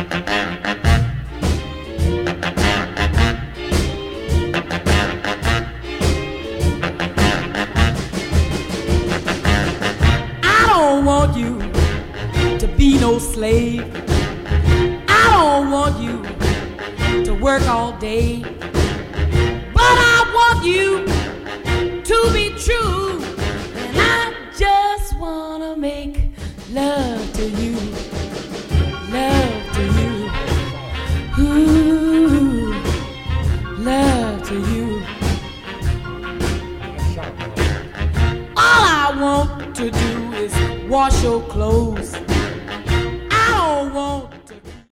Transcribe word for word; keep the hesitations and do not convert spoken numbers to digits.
I don't want you to be no slave. I don't want you to work all day. But I want you to be true. And I just wanna make love to you. Love to you. Ooh, love to you. All I want to do is wash your clothes,